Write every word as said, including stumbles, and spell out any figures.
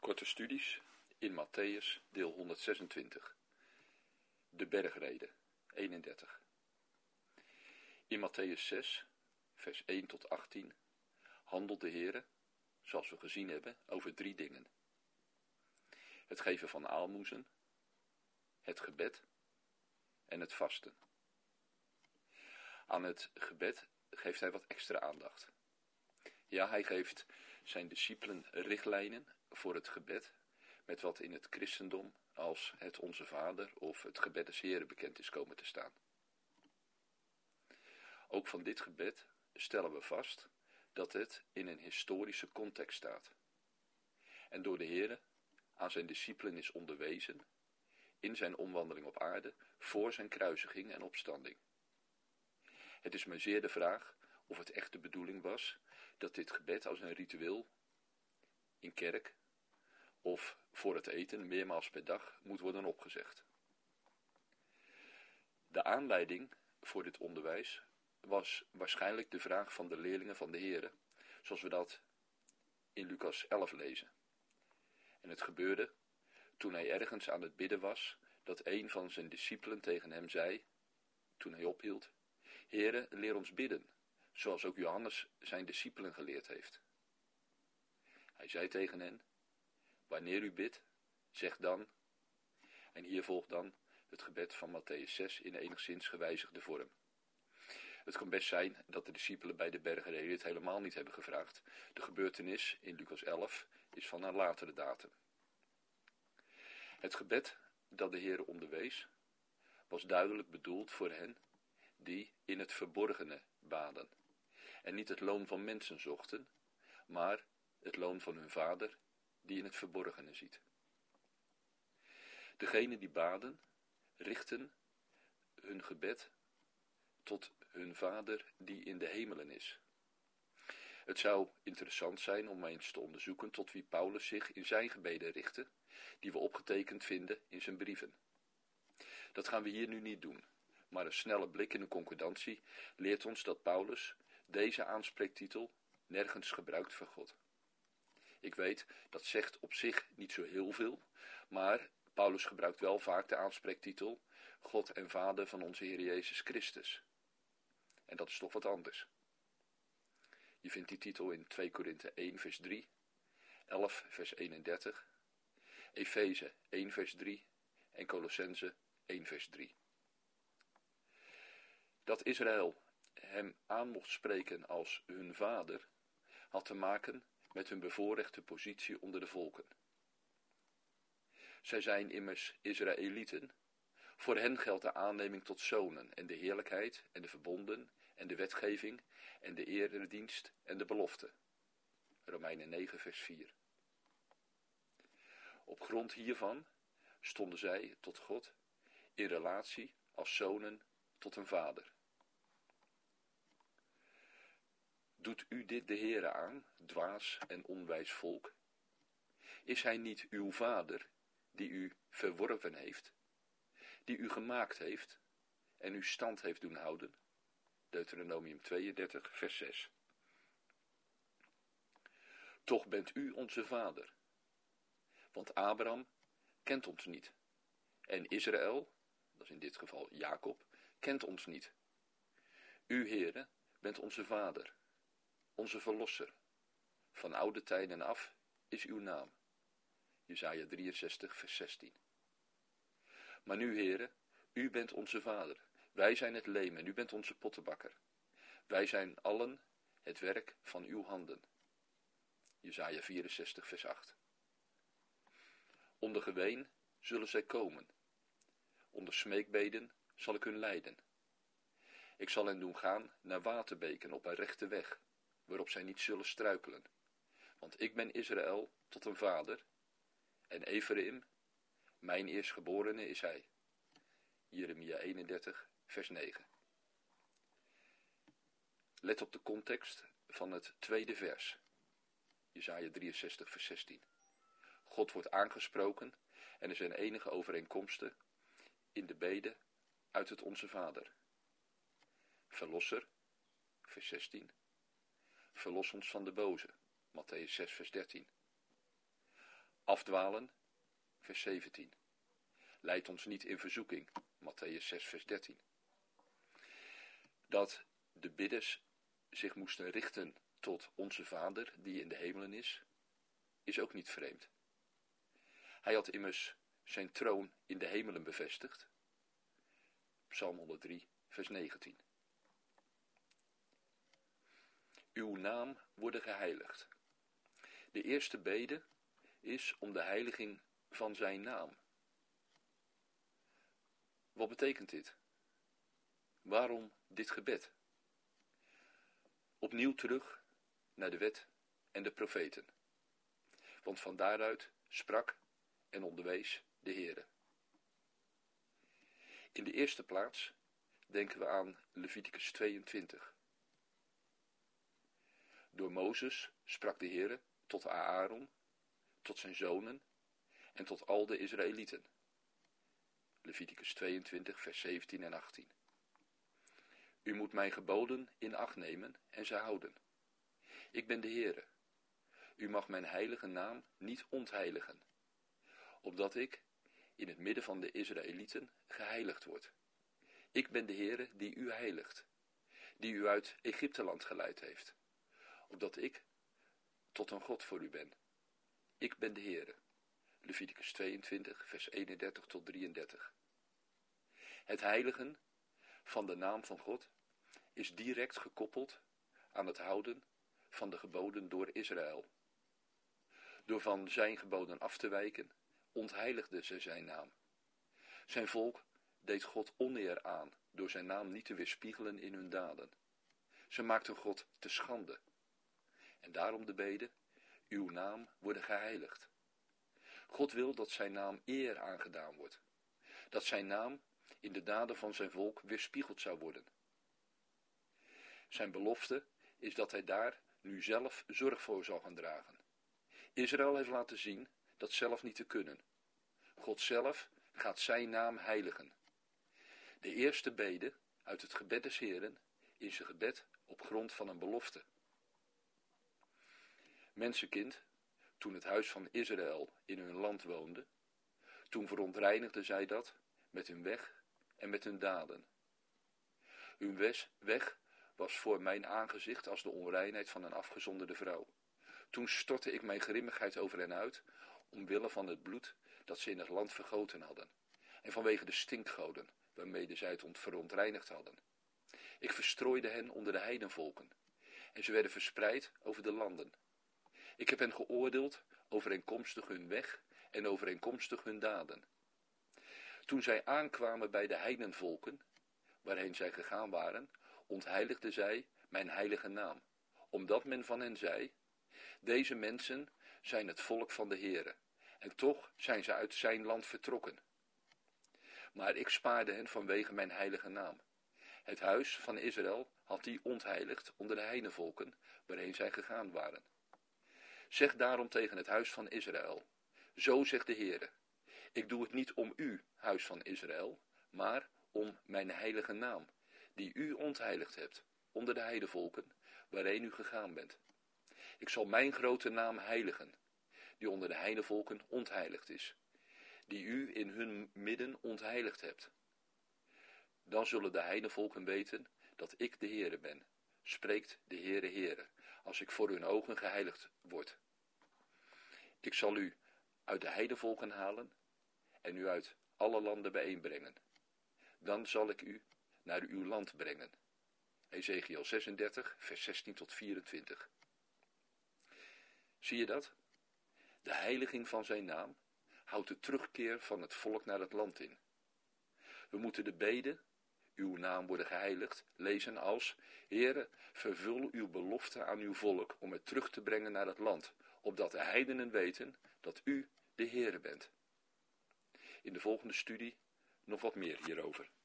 Korte studies in Matthäus, deel honderdzesentwintig. De bergrede, eenendertig. In Matthäus zes, vers één tot achttien, handelt de Heere, zoals we gezien hebben, over drie dingen. Het geven van aalmoezen, het gebed en het vasten. Aan het gebed geeft hij wat extra aandacht. Ja, hij geeft zijn discipelen richtlijnen voor het gebed, met wat in het christendom als het Onze Vader of het gebed des Heren bekend is komen te staan. Ook van dit gebed stellen we vast dat het in een historische context staat en door de Heere aan zijn discipelen is onderwezen in zijn omwandeling op aarde voor zijn kruisiging en opstanding. Het is maar zeer de vraag of het echt de bedoeling was dat dit gebed als een ritueel in kerk of voor het eten meermaals per dag moet worden opgezegd. De aanleiding voor dit onderwijs was waarschijnlijk de vraag van de leerlingen van de Heere, zoals we dat in Lucas elf lezen. En het gebeurde toen hij ergens aan het bidden was, dat een van zijn discipelen tegen hem zei, toen hij ophield: Heere, leer ons bidden, zoals ook Johannes zijn discipelen geleerd heeft. Hij zei tegen hen: wanneer u bidt, zeg dan, en hier volgt dan het gebed van Matthäus zes in enigszins gewijzigde vorm. Het kan best zijn dat de discipelen bij de bergrede het helemaal niet hebben gevraagd. De gebeurtenis in Lucas elf is van een latere datum. Het gebed dat de Heer onderwees, was duidelijk bedoeld voor hen die in het verborgene baden en niet het loon van mensen zochten, maar het loon van hun Vader die in het verborgene ziet. Degenen die baden, richten hun gebed tot hun Vader die in de hemelen is. Het zou interessant zijn om eens te onderzoeken tot wie Paulus zich in zijn gebeden richtte, die we opgetekend vinden in zijn brieven. Dat gaan we hier nu niet doen, maar een snelle blik in de concordantie leert ons dat Paulus deze aanspreektitel nergens gebruikt voor God. Ik weet, dat zegt op zich niet zo heel veel, maar Paulus gebruikt wel vaak de aanspreektitel God en Vader van onze Heer Jezus Christus. En dat is toch wat anders. Je vindt die titel in twee Korinthe één vers drie, elf vers eenendertig, Efeze één vers drie en Colossense één vers drie. Dat Israël hem aan mocht spreken als hun vader, had te maken met hun bevoorrechte positie onder de volken. Zij zijn immers Israëlieten. Voor hen geldt de aanneming tot zonen en de heerlijkheid en de verbonden en de wetgeving en de eredienst en de belofte. Romeinen negen vers vier. Op grond hiervan stonden zij tot God in relatie als zonen tot een vader. Doet u dit de Heere aan, dwaas en onwijs volk? Is hij niet uw vader, die u verworven heeft, die u gemaakt heeft en u stand heeft doen houden? Deuteronomium tweeëndertig, vers zes. Toch bent u onze vader, want Abraham kent ons niet en Israël, dat is in dit geval Jacob, kent ons niet. U, Heere, bent onze vader, onze verlosser. Van oude tijden af is uw naam. Jesaja drieënzestig, vers zestien. Maar nu, Heere, u bent onze vader. Wij zijn het leem en u bent onze pottenbakker. Wij zijn allen het werk van uw handen. Jesaja vierenzestig, vers acht. Onder geween zullen zij komen. Onder smeekbeden zal ik hun leiden. Ik zal hen doen gaan naar waterbeken op een rechte weg, waarop zij niet zullen struikelen. Want ik ben Israël tot een vader, en Ephraim, mijn eerstgeborene is hij. Jeremia eenendertig, vers negen. Let op de context van het tweede vers. Jesaja drieënzestig, vers zestien. God wordt aangesproken en er zijn enige overeenkomsten in de bede uit het Onze Vader. Verlosser, vers zestien. Verlos ons van de boze, Matthäus zes vers dertien. Afdwalen, vers zeventien. Leid ons niet in verzoeking, Matthäus zes, vers dertien. Dat de bidders zich moesten richten tot onze Vader, die in de hemelen is, is ook niet vreemd. Hij had immers zijn troon in de hemelen bevestigd. Psalm honderddrie, vers negentien. Uw naam worden geheiligd. De eerste bede is om de heiliging van zijn naam. Wat betekent dit? Waarom dit gebed? Opnieuw terug naar de wet en de profeten. Want van daaruit sprak en onderwees de Heere. In de eerste plaats denken we aan Leviticus tweeëntwintig. Door Mozes sprak de Heere tot Aaron, tot zijn zonen en tot al de Israëlieten. Leviticus tweeëntwintig, vers zeventien en achttien. U moet mijn geboden in acht nemen en ze houden. Ik ben de Heere. U mag mijn heilige naam niet ontheiligen, opdat ik in het midden van de Israëlieten geheiligd word. Ik ben de Heere die u heiligt, die u uit Egypteland geleid heeft, opdat ik tot een God voor u ben. Ik ben de Heere. Leviticus tweeëntwintig, vers eenendertig tot drieëndertig. Het heiligen van de naam van God is direct gekoppeld aan het houden van de geboden door Israël. Door van zijn geboden af te wijken, ontheiligde ze zijn naam. Zijn volk deed God oneer aan door zijn naam niet te weerspiegelen in hun daden. Ze maakten God te schande. En daarom de bede, uw naam worden geheiligd. God wil dat zijn naam eer aangedaan wordt. Dat zijn naam in de daden van zijn volk weerspiegeld zou worden. Zijn belofte is dat hij daar nu zelf zorg voor zal gaan dragen. Israël heeft laten zien dat zelf niet te kunnen. God zelf gaat zijn naam heiligen. De eerste bede uit het gebed des Heeren is een gebed op grond van een belofte. Mensenkind, toen het huis van Israël in hun land woonde, toen verontreinigden zij dat met hun weg en met hun daden. Hun weg was voor mijn aangezicht als de onreinheid van een afgezonderde vrouw. Toen stortte ik mijn grimmigheid over hen uit, omwille van het bloed dat ze in het land vergoten hadden, en vanwege de stinkgoden, waarmede zij het verontreinigd hadden. Ik verstrooide hen onder de heidenvolken, en ze werden verspreid over de landen. Ik heb hen geoordeeld overeenkomstig hun weg en overeenkomstig hun daden. Toen zij aankwamen bij de heidenvolken, waarheen zij gegaan waren, ontheiligden zij mijn heilige naam, omdat men van hen zei, deze mensen zijn het volk van de Heere, en toch zijn ze uit zijn land vertrokken. Maar ik spaarde hen vanwege mijn heilige naam. Het huis van Israël had die ontheiligd onder de heidenvolken, waarheen zij gegaan waren. Zeg daarom tegen het huis van Israël, zo zegt de Heere, ik doe het niet om u, huis van Israël, maar om mijn heilige naam, die u ontheiligd hebt, onder de heidenvolken, waarheen u gegaan bent. Ik zal mijn grote naam heiligen, die onder de heidenvolken ontheiligd is, die u in hun midden ontheiligd hebt. Dan zullen de heidenvolken weten dat ik de Heere ben, spreekt de Heere Heere, als ik voor hun ogen geheiligd word. Ik zal u uit de heidenvolken halen en u uit alle landen bijeenbrengen. Dan zal ik u naar uw land brengen. Ezekiel zesendertig, vers zestien tot vierentwintig. Zie je dat? De heiliging van zijn naam houdt de terugkeer van het volk naar het land in. We moeten de bede, uw naam worden geheiligd, lezen als, Heere, vervul uw belofte aan uw volk om het terug te brengen naar het land, opdat de heidenen weten dat u de Heere bent. In de volgende studie nog wat meer hierover.